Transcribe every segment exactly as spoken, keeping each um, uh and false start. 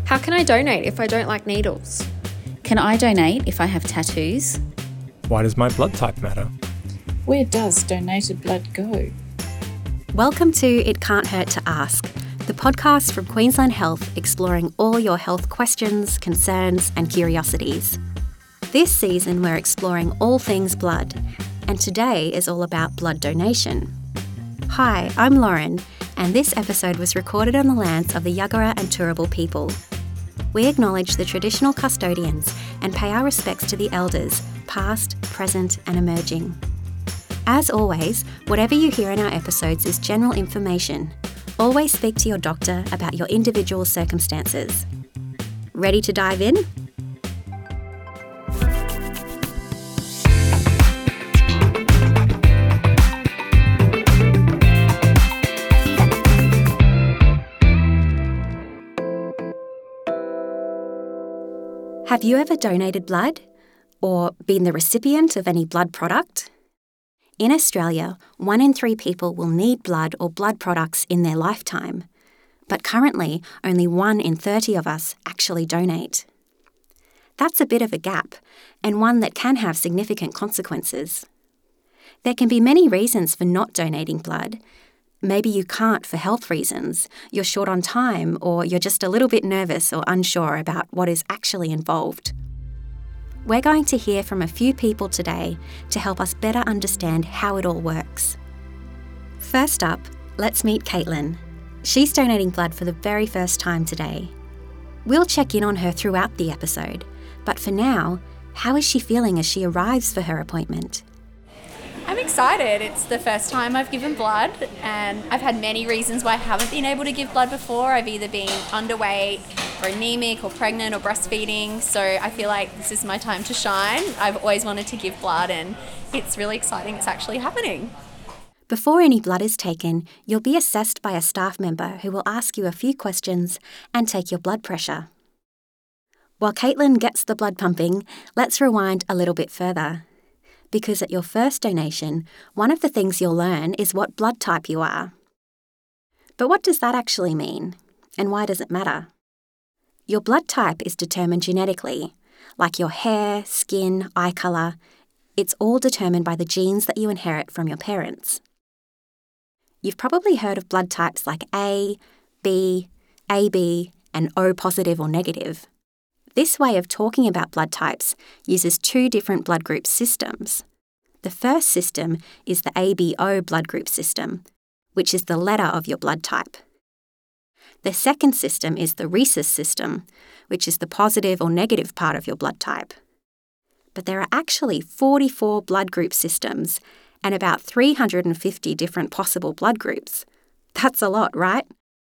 How can I donate if I don't like needles? Can I donate if I have tattoos? Why does my blood type matter? Where does donated blood go? Welcome to It Can't Hurt to Ask, the podcast from Queensland Health exploring all your health questions, concerns and curiosities. This season we're exploring all things blood, and today is all about blood donation. Hi, I'm Lauren, and this episode was recorded on the lands of the Yagara and Turrbal people. We acknowledge the traditional custodians and pay our respects to the elders, past, present and emerging. As always, whatever you hear in our episodes is general information. Always speak to your doctor about your individual circumstances. Ready to dive in? Have you ever donated blood or been the recipient of any blood product? In Australia, one in three people will need blood or blood products in their lifetime, but currently only one in thirty of us actually donate. That's a bit of a gap, and one that can have significant consequences. There can be many reasons for not donating blood. Maybe you can't for health reasons, you're short on time, or you're just a little bit nervous or unsure about what is actually involved. We're going to hear from a few people today to help us better understand how it all works. First up, let's meet Caitlin. She's donating blood for the very first time today. We'll check in on her throughout the episode, but for now, how is she feeling as she arrives for her appointment? I'm excited. It's the first time I've given blood, and I've had many reasons why I haven't been able to give blood before. I've either been underweight or anemic or pregnant or breastfeeding, so I feel like this is my time to shine. I've always wanted to give blood, and it's really exciting it's actually happening. Before any blood is taken, you'll be assessed by a staff member who will ask you a few questions and take your blood pressure. While Caitlin gets the blood pumping, let's rewind a little bit further. Because at your first donation, one of the things you'll learn is what blood type you are. But what does that actually mean? And why does it matter? Your blood type is determined genetically, like your hair, skin, eye colour. It's all determined by the genes that you inherit from your parents. You've probably heard of blood types like A, B, A B, and O positive or negative. This way of talking about blood types uses two different blood group systems. The first system is the A B O blood group system, which is the letter of your blood type. The second system is the rhesus system, which is the positive or negative part of your blood type. But there are actually forty-four blood group systems and about three hundred fifty different possible blood groups. That's a lot, right?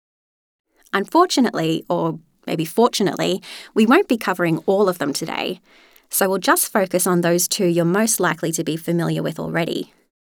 Unfortunately, or maybe fortunately, we won't be covering all of them today, so we'll just focus on those two you're most likely to be familiar with already.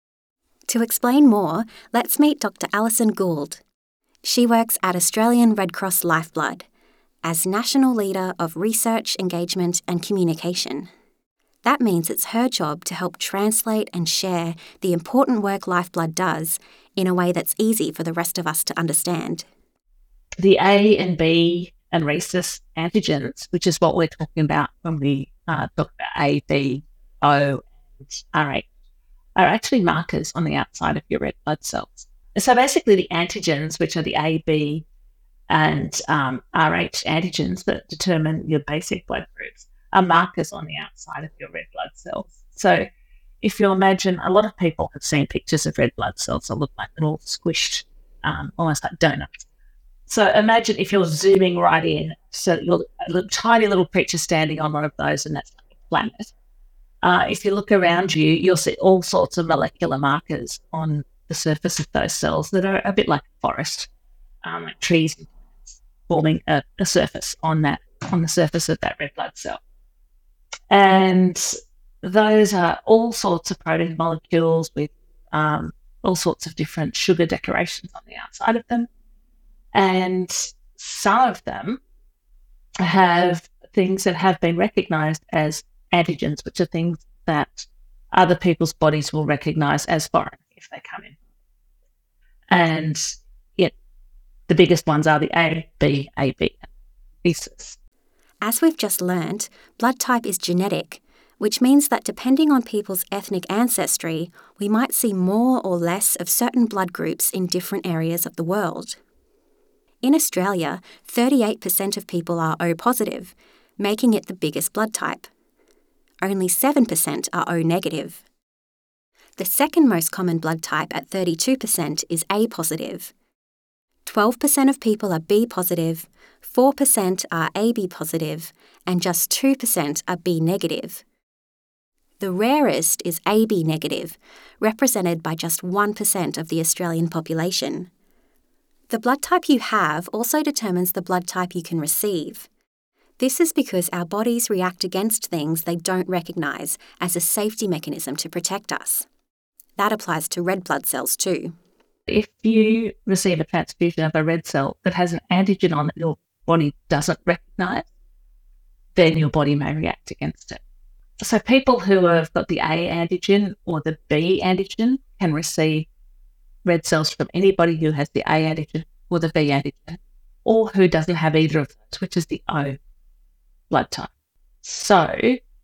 To explain more, let's meet Doctor Alison Gould. She works at Australian Red Cross Lifeblood as National Leader of Research, Engagement and Communication. That means it's her job to help translate and share the important work Lifeblood does in a way that's easy for the rest of us to understand. The A and B and rhesus antigens, which is what we're talking about when we uh, talk about A, B, O, and R H, are actually markers on the outside of your red blood cells. So basically the antigens, which are the A, B, and um, R H antigens that determine your basic blood groups, are markers on the outside of your red blood cells. So if you imagine, a lot of people have seen pictures of red blood cells that look like little squished, um, almost like donuts. So imagine if you're zooming right in, so you're a little, tiny little creature standing on one of those, and that's like a planet. Uh, if you look around you, you'll see all sorts of molecular markers on the surface of those cells that are a bit like a forest, um, like trees and plants forming a, a surface on that on the surface of that red blood cell. And those are all sorts of protein molecules with um, all sorts of different sugar decorations on the outside of them. And some of them have things that have been recognised as antigens, which are things that other people's bodies will recognise as foreign if they come in. And yeah, the biggest ones are the A, B, A, B, rhesus. As we've just learned, blood type is genetic, which means that depending on people's ethnic ancestry, we might see more or less of certain blood groups in different areas of the world. In Australia, thirty-eight percent of people are O positive, making it the biggest blood type. Only seven percent are O negative. The second most common blood type at thirty-two percent is A positive. twelve percent of people are B positive, four percent are A B positive, and just two percent are B negative. The rarest is A B negative, represented by just one percent of the Australian population. The blood type you have also determines the blood type you can receive. This is because our bodies react against things they don't recognise as a safety mechanism to protect us. That applies to red blood cells too. If you receive a transfusion of a red cell that has an antigen on that your body doesn't recognise, then your body may react against it. So people who have got the A antigen or the B antigen can receive red cells from anybody who has the A antigen or the B antigen, or who doesn't have either of those, which is the O blood type. So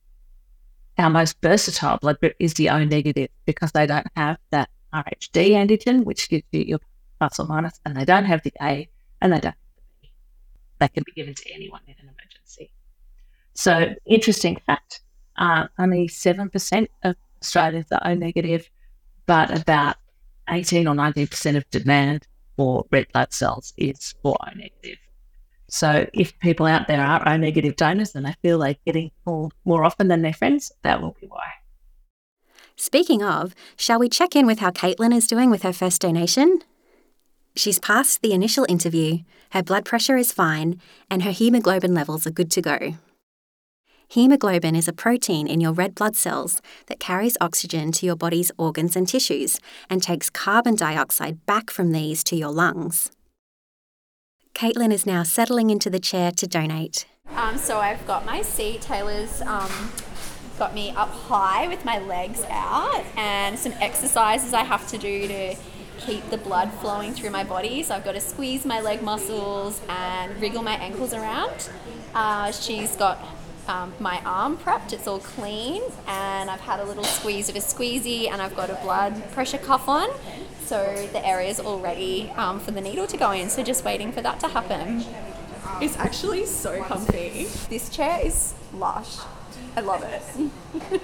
our most versatile blood group is the O negative because they don't have that R H D antigen, which gives you your plus or minus, and they don't have the A and they don't have the B. They can be given to anyone in an emergency. So interesting fact, uh, only seven percent of Australians are O negative, but about eighteen or nineteen percent of demand for red blood cells is for O negative. So if people out there are O negative donors and they feel they're getting called more often than their friends, that will be why. Speaking of, shall we check in with how Caitlin is doing with her first donation? She's passed the initial interview, her blood pressure is fine, and her haemoglobin levels are good to go. Haemoglobin is a protein in your red blood cells that carries oxygen to your body's organs and tissues and takes carbon dioxide back from these to your lungs. Caitlin is now settling into the chair to donate. Um, so I've got my seat. Taylor's um, got me up high with my legs out, and some exercises I have to do to keep the blood flowing through my body. So I've got to squeeze my leg muscles and wriggle my ankles around. Uh, she's got um, my arm prepped, it's all clean, and I've had a little squeeze of a squeezy, and I've got a blood pressure cuff on. So the area's all ready um, for the needle to go in, so just waiting for that to happen. It's actually so comfy. This chair is lush. I love it.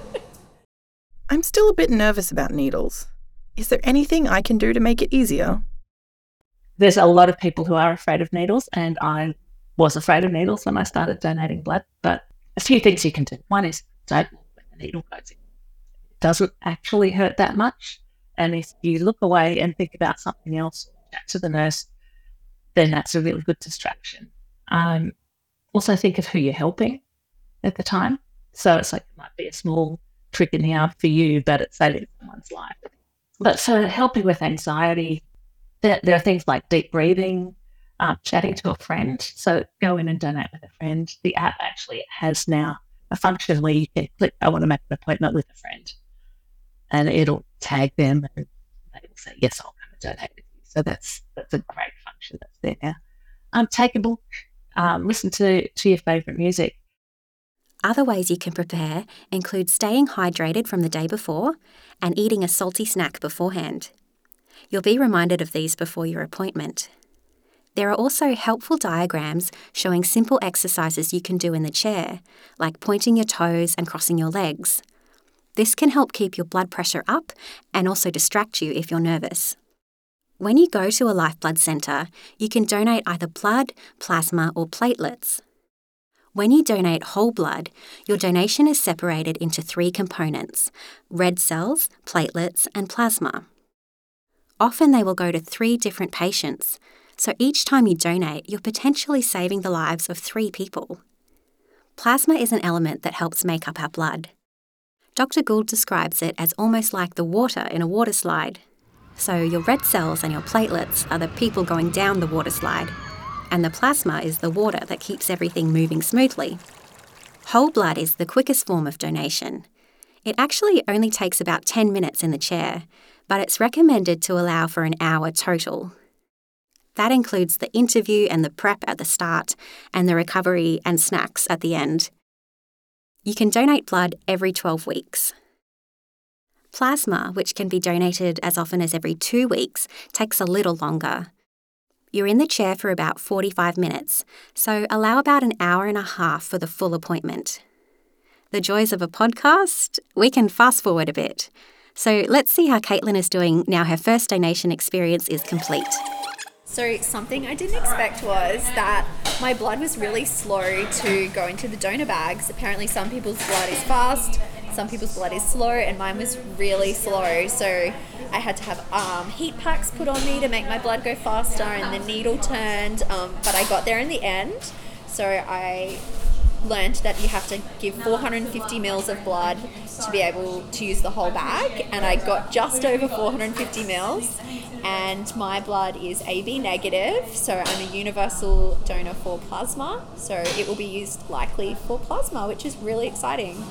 I'm still a bit nervous about needles. Is there anything I can do to make it easier? There's a lot of people who are afraid of needles, and I was afraid of needles when I started donating blood, but a few things you can do. One is don't look when the needle goes in. It doesn't actually hurt that much. And if you look away and think about something else, chat to the nurse, then that's a really good distraction. Um, also think of who you're helping at the time. So it's like it might be a small trick in the arm for you, but it's saving someone's life. But for helping with anxiety, there, there are things like deep breathing, um, chatting to a friend. So go in and donate with a friend. The app actually has now a function where you can click, I want to make an appointment with a friend. And it'll tag them and they will say, yes, I'll come and donate with you. So that's that's a great function that's there now. Um, take a book, um, listen to, to your favourite music. Other ways you can prepare include staying hydrated from the day before and eating a salty snack beforehand. You'll be reminded of these before your appointment. There are also helpful diagrams showing simple exercises you can do in the chair, like pointing your toes and crossing your legs. This can help keep your blood pressure up and also distract you if you're nervous. When you go to a Life Blood Centre, you can donate either blood, plasma, or platelets. When you donate whole blood, your donation is separated into three components: red cells, platelets, and plasma. Often they will go to three different patients, so each time you donate, you're potentially saving the lives of three people. Plasma is an element that helps make up our blood. Doctor Gould describes it as almost like the water in a water slide. So your red cells and your platelets are the people going down the water slide, and the plasma is the water that keeps everything moving smoothly. Whole blood is the quickest form of donation. It actually only takes about ten minutes in the chair, but it's recommended to allow for an hour total. That includes the interview and the prep at the start and the recovery and snacks at the end. You can donate blood every twelve weeks. Plasma, which can be donated as often as every two weeks, takes a little longer. You're in the chair for about forty-five minutes, so allow about an hour and a half for the full appointment. The joys of a podcast? We can fast forward a bit. So let's see how Caitlin is doing now her first donation experience is complete. So something I didn't expect was that my blood was really slow to go into the donor bags. Apparently some people's blood is fast, some people's blood is slow, and mine was really slow. So I had to have um, heat packs put on me to make my blood go faster, and the needle turned, um, but I got there in the end. So I learned that you have to give four hundred fifty mils of blood to be able to use the whole bag, and I got just over four hundred fifty mils, and my blood is A B negative, so I'm a universal donor for plasma, so it will be used likely for plasma, which is really exciting.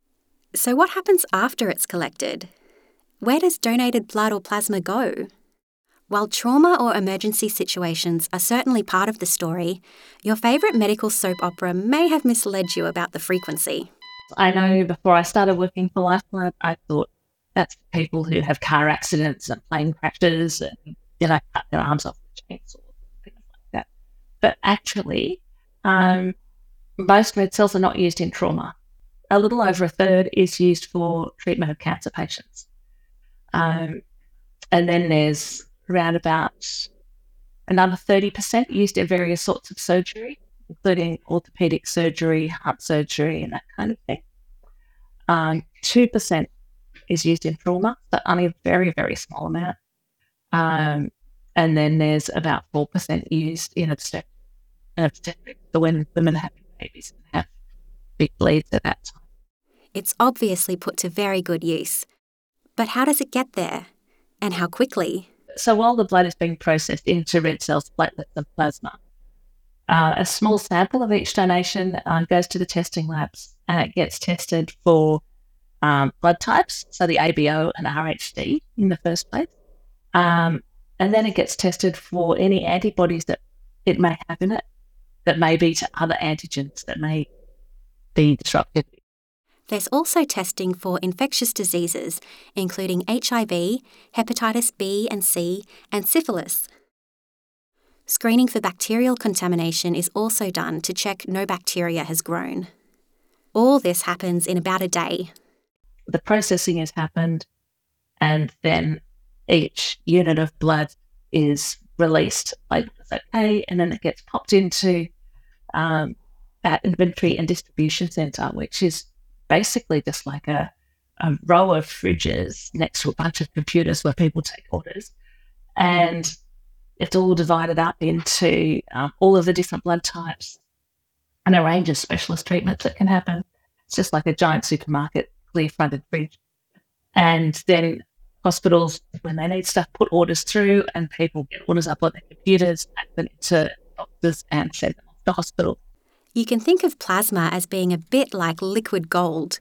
So what happens after it's collected? Where does donated blood or plasma go? While trauma or emergency situations are certainly part of the story, your favourite medical soap opera may have misled you about the frequency. I know before I started working for Lifeblood, I thought that's for people who have car accidents and plane crashes and, you know, cut their arms off with chainsaws, things like that. But actually, um, most red cells are not used in trauma. A little over a third is used for treatment of cancer patients. Um, and then there's around about another thirty percent used in various sorts of surgery, including orthopedic surgery, heart surgery, and that kind of thing. Um, two percent is used in trauma, but only a very, very small amount. Um, and then there's about four percent used in obstetrics, obstetric, so when women have babies and have big bleeds at that time. It's obviously put to very good use. But how does it get there? And how quickly? So while the blood is being processed into red cells, platelets and plasma, uh, a small sample of each donation uh, goes to the testing labs, and it gets tested for um, blood types, so the A B O and R H D in the first place. Um, and then it gets tested for any antibodies that it may have in it that may be to other antigens that may be disruptive. There's also testing for infectious diseases, including H I V, hepatitis B and C, and syphilis. Screening for bacterial contamination is also done to check no bacteria has grown. All this happens in about a day. The processing has happened, and then each unit of blood is released like it's okay, and then it gets popped into um, that inventory and distribution centre, which is basically just like a, a row of fridges next to a bunch of computers where people take orders. And it's all divided up into um, all of the different blood types and a range of specialist treatments that can happen. It's just like a giant supermarket, clear-fronted fridge. And then hospitals, when they need stuff, put orders through, and people get orders up on their computers, add them into boxes and send them off to hospital. You can think of plasma as being a bit like liquid gold.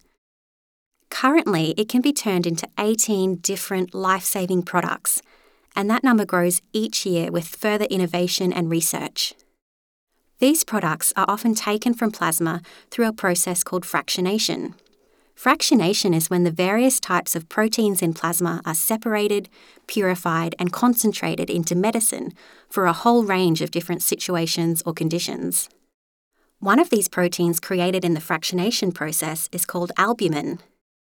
Currently, it can be turned into eighteen different life-saving products, and that number grows each year with further innovation and research. These products are often taken from plasma through a process called fractionation. Fractionation is when the various types of proteins in plasma are separated, purified, and concentrated into medicine for a whole range of different situations or conditions. One of these proteins created in the fractionation process is called albumin.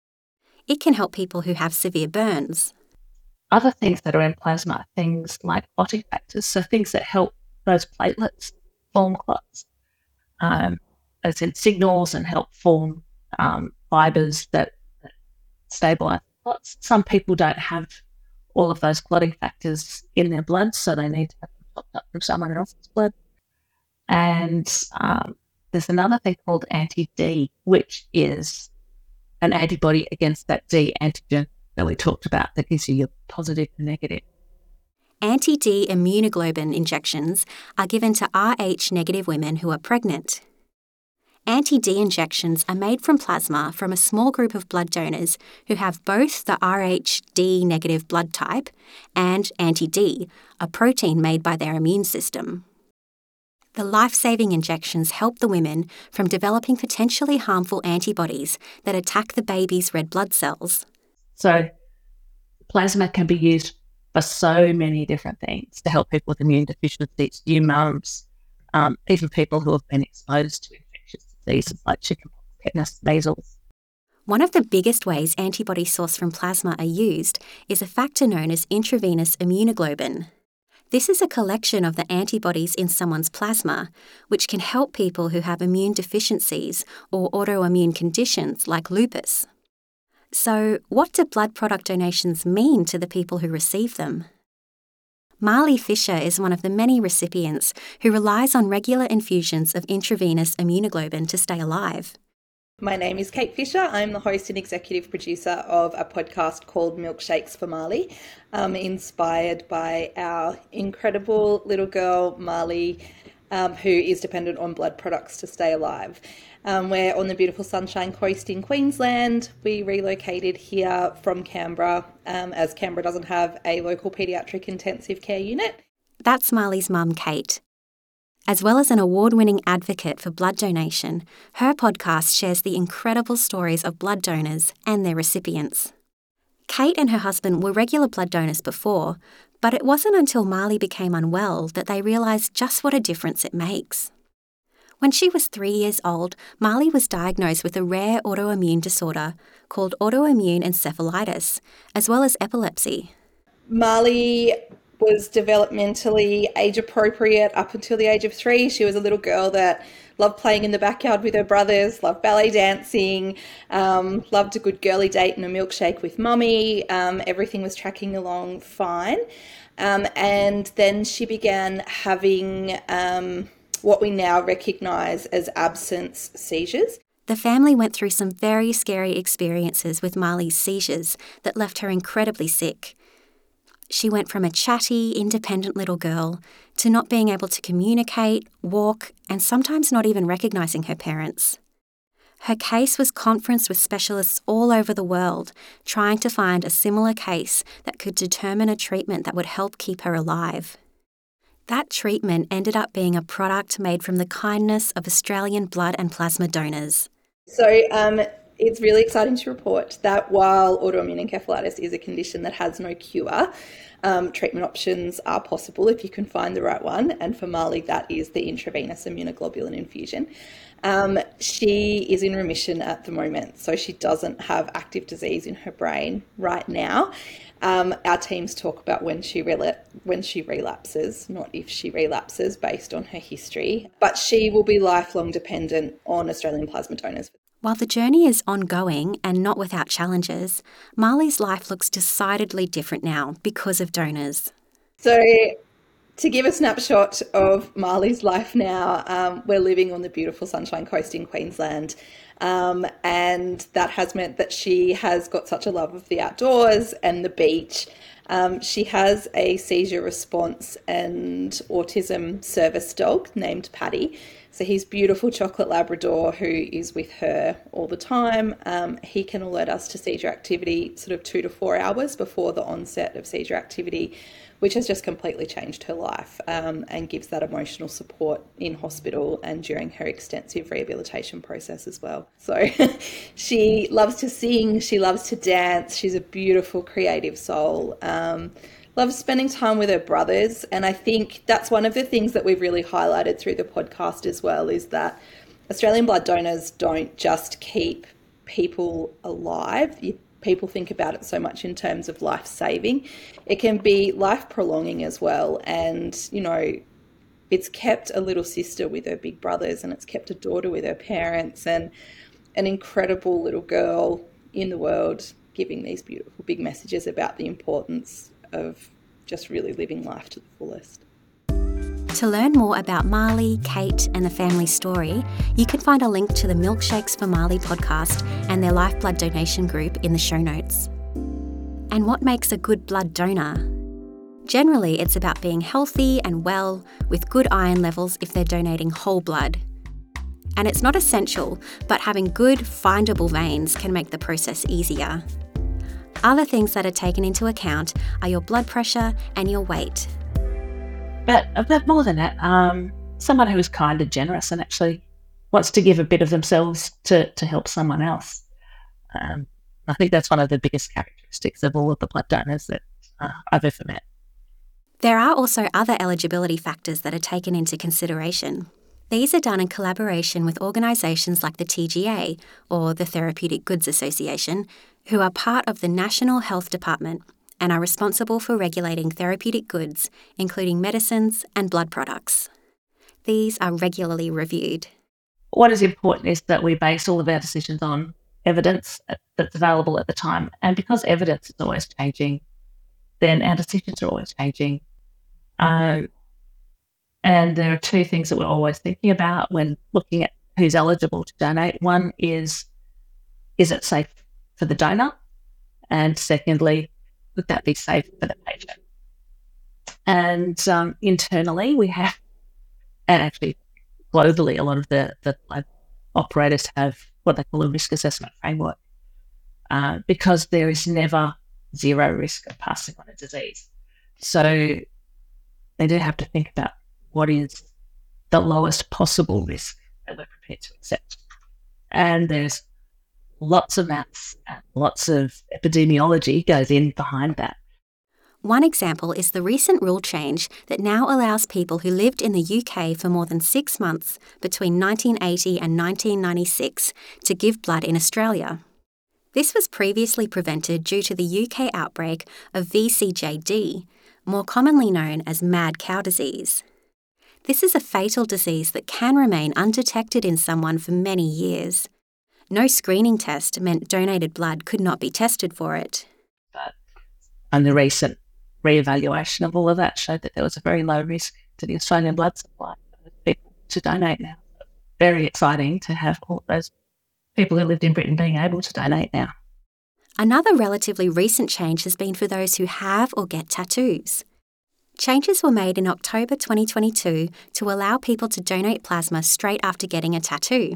It can help people who have severe burns. Other things that are in plasma are things like clotting factors, so things that help those platelets form clots, um, as in signals and help form um, fibres that, that stabilise clots. Some people don't have all of those clotting factors in their blood, so they need to have them topped up from someone else's blood. And um, there's another thing called anti-D, which is an antibody against that D antigen that we talked about that gives you your positive and negative. Anti-D immunoglobulin injections are given to R H negative women who are pregnant. Anti-D injections are made from plasma from a small group of blood donors who have both the R H D negative blood type and anti-D, a protein made by their immune system. The life-saving injections help the women from developing potentially harmful antibodies that attack the baby's red blood cells. So plasma can be used for so many different things to help people with immune deficiencies, new mums, um, even people who have been exposed to infectious diseases like chickenpox, tetanus, measles. One of the biggest ways antibodies sourced from plasma are used is a factor known as intravenous immunoglobulin. This is a collection of the antibodies in someone's plasma, which can help people who have immune deficiencies or autoimmune conditions like lupus. So, what do blood product donations mean to the people who receive them? Marley Fisher is one of the many recipients who relies on regular infusions of intravenous immunoglobulin to stay alive. My name is Kate Fisher. I'm the host and executive producer of a podcast called Milkshakes for Marley, um, inspired by our incredible little girl, Marley, um, who is dependent on blood products to stay alive. Um, we're on the beautiful Sunshine Coast in Queensland. We relocated here from Canberra, um, as Canberra doesn't have a local paediatric intensive care unit. That's Marley's mum, Kate. As well as an award-winning advocate for blood donation, her podcast shares the incredible stories of blood donors and their recipients. Kate and her husband were regular blood donors before, but it wasn't until Marley became unwell that they realised just what a difference it makes. When she was three years old, Marley was diagnosed with a rare autoimmune disorder called autoimmune encephalitis, as well as epilepsy. Marley was developmentally age appropriate up until the age of three. She was a little girl that loved playing in the backyard with her brothers, loved ballet dancing, um, loved a good girly date and a milkshake with mummy. Um, everything was tracking along fine. Um, and then she began having um, what we now recognise as absence seizures. The family went through some very scary experiences with Marley's seizures that left her incredibly sick. She went from a chatty, independent little girl to not being able to communicate, walk, and sometimes not even recognising her parents. Her case was conferenced with specialists all over the world, trying to find a similar case that could determine a treatment that would help keep her alive. That treatment ended up being a product made from the kindness of Australian blood and plasma donors. So um, it's really exciting to report that while autoimmune encephalitis is a condition that has no cure, um, treatment options are possible if you can find the right one. And for Marley, that is the intravenous immunoglobulin infusion. Um, she is in remission at the moment, so she doesn't have active disease in her brain right now. Um, our teams talk about when she rela- when she relapses, not if she relapses, based on her history. But she will be lifelong dependent on Australian plasma donors. While the journey is ongoing and not without challenges, Marley's life looks decidedly different now because of donors. So, to give a snapshot of Marley's life now, um, we're living on the beautiful Sunshine Coast in Queensland. Um, and that has meant that she has got such a love of the outdoors and the beach. Um, she has a seizure response and autism service dog named Paddy. So he's beautiful chocolate Labrador who is with her all the time. Um, he can alert us to seizure activity sort of two to four hours before the onset of seizure activity, which has just completely changed her life, um, and gives that emotional support in hospital and during her extensive rehabilitation process as well. So she loves to sing, she loves to dance, she's a beautiful creative soul, um, loves spending time with her brothers. And I think that's one of the things that we've really highlighted through the podcast as well, is that Australian blood donors don't just keep people alive. You People think about it so much in terms of life saving. It can be life prolonging as well. And, you know, it's kept a little sister with her big brothers, and it's kept a daughter with her parents, and an incredible little girl in the world giving these beautiful big messages about the importance of just really living life to the fullest. To learn more about Marley, Kate and the family story, you can find a link to the Milkshakes for Marley podcast and their lifeblood donation group in the show notes. And what makes a good blood donor? Generally, it's about being healthy and well, with good iron levels if they're donating whole blood. and it's not essential, but having good, findable veins can make the process easier. Other things that are taken into account are your blood pressure and your weight. But, but more than that, um, someone who is kind and generous and actually wants to give a bit of themselves to, to help someone else. Um, I think that's one of the biggest characteristics of all of the blood donors that uh, I've ever met. There are also other eligibility factors that are taken into consideration. These are done in collaboration with organisations like the T G A, or the Therapeutic Goods Association, who are part of the National Health Department and are responsible for regulating therapeutic goods, including medicines and blood products. These are regularly reviewed. What is important is that we base all of our decisions on evidence that's available at the time. And because evidence is always changing, then our decisions are always changing. Um, and there are two things that we're always thinking about when looking at who's eligible to donate. One is, is it safe for the donor? And secondly, would that be safe for the patient? And um, internally, we have, and actually globally, a lot of the, the operators have what they call a risk assessment framework, uh, because there is never zero risk of passing on a disease. So they do have to think about what is the lowest possible risk that we're prepared to accept. And there's lots of maths and lots of epidemiology goes in behind that. One example is the recent rule change that now allows people who lived in the U K for more than six months between nineteen eighty and nineteen ninety-six to give blood in Australia. This was previously prevented due to the U K outbreak of V C J D, more commonly known as mad cow disease. This is a fatal disease that can remain undetected in someone for many years. No screening test meant donated blood could not be tested for it. But and the recent re-evaluation of all of that showed that there was a very low risk to the Australian blood supply for people to donate now. Very exciting to have all those people who lived in Britain being able to donate now. Another relatively recent change has been for those who have or get tattoos. Changes were made in October twenty twenty-two to allow people to donate plasma straight after getting a tattoo.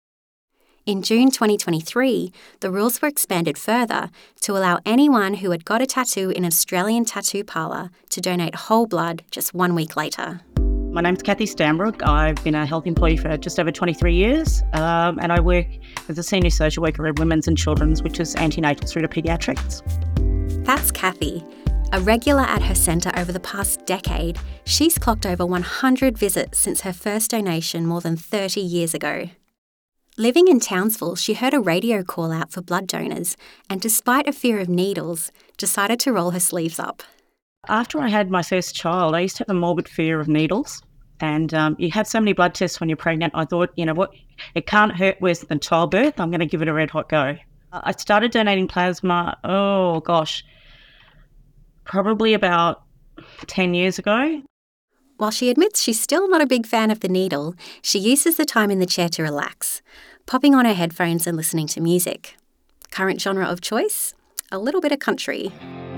In June twenty twenty-three, the rules were expanded further to allow anyone who had got a tattoo in an Australian tattoo parlour to donate whole blood just one week later. My name's Kathy Stanbrook. I've been a health employee for just over twenty-three years, um, and I work as a senior social worker in women's and children's, which is antenatal through to paediatrics. That's Kathy. A regular at her centre over the past decade, she's clocked over one hundred visits since her first donation more than thirty years ago. Living in Townsville, she heard a radio call out for blood donors and, despite a fear of needles, decided to roll her sleeves up. After I had my first child, I used to have a morbid fear of needles, and um, you have so many blood tests when you're pregnant. I thought, you know what, it can't hurt worse than childbirth. I'm going to give it a red hot go. I started donating plasma, oh gosh, probably about ten years ago. While she admits she's still not a big fan of the needle, she uses the time in the chair to relax, popping on her headphones and listening to music. Current genre of choice? A little bit of country.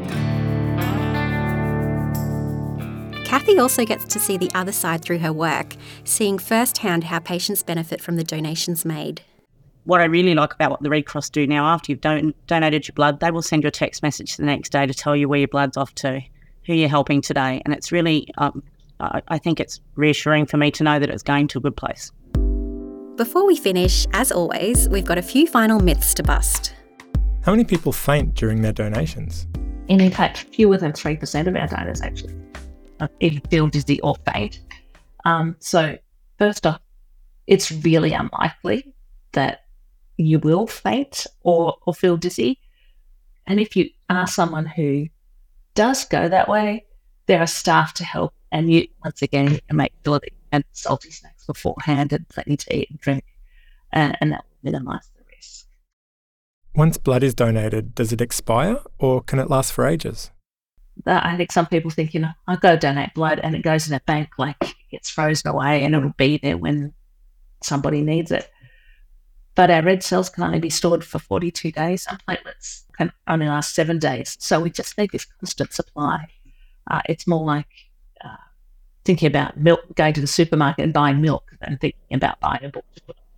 Kathy also gets to see the other side through her work, seeing firsthand how patients benefit from the donations made. What I really like about what the Red Cross do now, after you've don- donated your blood, they will send you a text message the next day to tell you where your blood's off to, who you're helping today. And it's really, um, I, I think it's reassuring for me to know that it's going to a good place. Before we finish, as always, we've got a few final myths to bust. How many people faint during their donations? And in fact, fewer than three percent of our donors actually either feel dizzy or faint. Um, so first off, it's really unlikely that you will faint or, or feel dizzy. And if you are someone who does go that way, there are staff to help. And you, once again, you can make sure that you have salty snacks beforehand and plenty to eat and drink, uh, and that will minimise the risk. Once blood is donated, does it expire or can it last for ages? That, I think some people think, you know, I'll go donate blood and it goes in a bank, like it gets frozen away and it'll be there when somebody needs it. But our red cells can only be stored for forty-two days and platelets can only last seven days. So we just need this constant supply. Uh, it's more like uh, thinking about milk, going to the supermarket and buying milk than thinking about buying a book to put on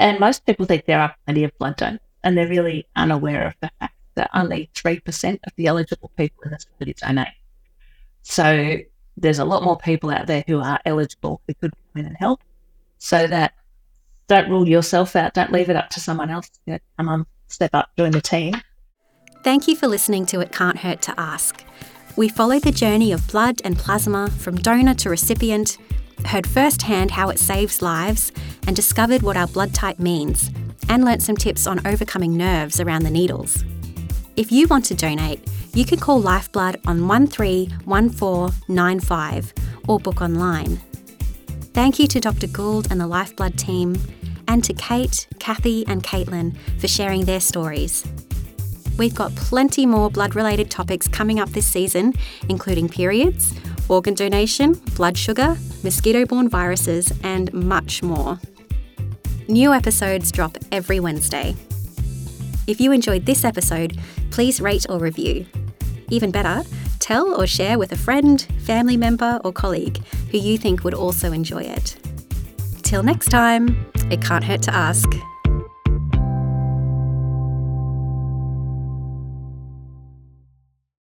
And most people think there are plenty of blood donors, and they're really unaware of the fact that only three percent of the eligible people in Australia donate. So there's a lot more people out there who are eligible who could come in and help. So that don't rule yourself out. Don't leave it up to someone else to come on, step up, join the team. Thank you for listening to It Can't Hurt to Ask. We followed the journey of blood and plasma from donor to recipient, heard firsthand how it saves lives, and discovered what our blood type means, and learnt some tips on overcoming nerves around the needles. If you want to donate, you can call Lifeblood on one three one four nine five or book online. Thank you to Doctor Gould and the Lifeblood team, and to Kate, Kathy and Caitlin for sharing their stories. We've got plenty more blood-related topics coming up this season, including periods, organ donation, blood sugar, mosquito-borne viruses, and much more. New episodes drop every Wednesday. If you enjoyed this episode, please rate or review. Even better, tell or share with a friend, family member, or colleague who you think would also enjoy it. Till next time, it can't hurt to ask.